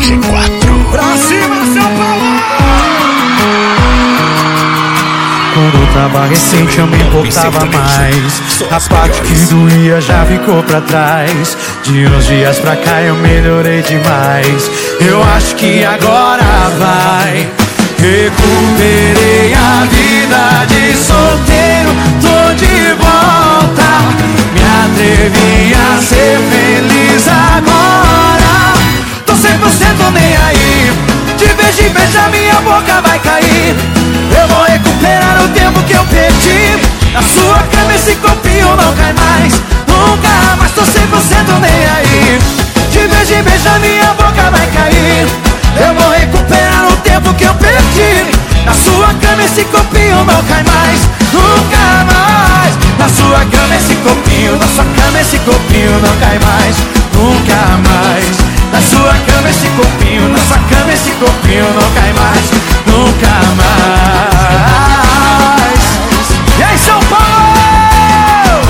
G4. Pra cima, São Paulo! Quando tava recente eu me importava mais. A parte que doía já ficou pra trás. De uns dias pra cá eu melhorei demais. Eu acho que agora vai. Recuperei a vida de solteiro, tô de volta. Me atrevi a ser feliz agora. Tô 100% nem aí. De vez em vez a minha boca vai cair. Eu vou recuperar o tempo que eu perdi. Na sua cama esse copinho não cai mais. Nunca mais, tô 100% nem aí. De vez em vez a minha boca vai cair. Eu vou recuperar o tempo que eu perdi. Na sua cama esse copinho não cai mais. Nunca mais. Na sua cama esse copinho, na sua cama esse copinho não cai mais. Nunca mais. Na sua cama esse copinho, na sua cama esse copinho não cai mais. Nunca mais. E aí, São Paulo!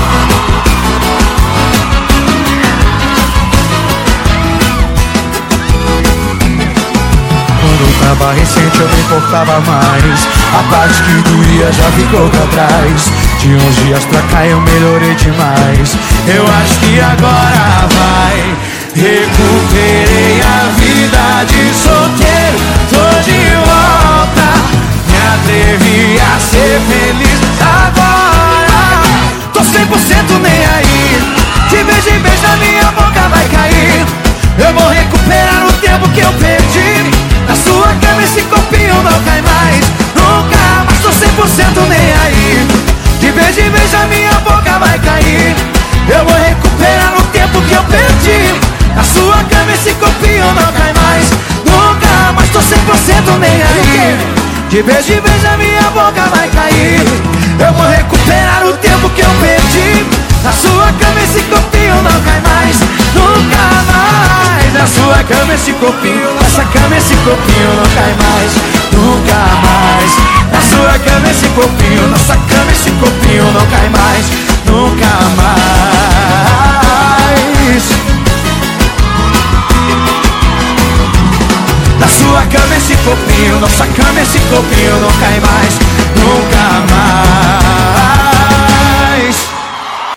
Quando tava recente eu me importava mais. A parte que doía já ficou pra trás. De uns dias pra cá eu melhorei demais. Eu acho que agora vai. Recuperei a vida de solteiro, tô de volta. Me atrevi a ser feliz agora. Tô 100% nem aí. De vez em vez a minha boca vai cair. Eu vou recuperar o tempo que eu perdi. Na sua cama esse copinho não cai mais. Nunca mais, tô 100% nem aí. De vez em vez a minha boca vai cair. Eu vou recuperar o tempo que eu perdi. Na sua cama esse copinho não cai mais. Nunca mais, tô 100% nem aí. De vez em vez a minha boca vai cair. Eu vou recuperar o tempo que eu perdi. Na sua cama esse copinho não cai mais. Nunca mais. Na sua cama esse copinho, nessa cama esse copinho não cai mais. Nunca mais. Na sua cama esse copinho, nossa cama esse copinho não cai mais. Nunca mais. Na sua cama esse copinho, nossa cama esse copinho não cai mais. Nunca mais.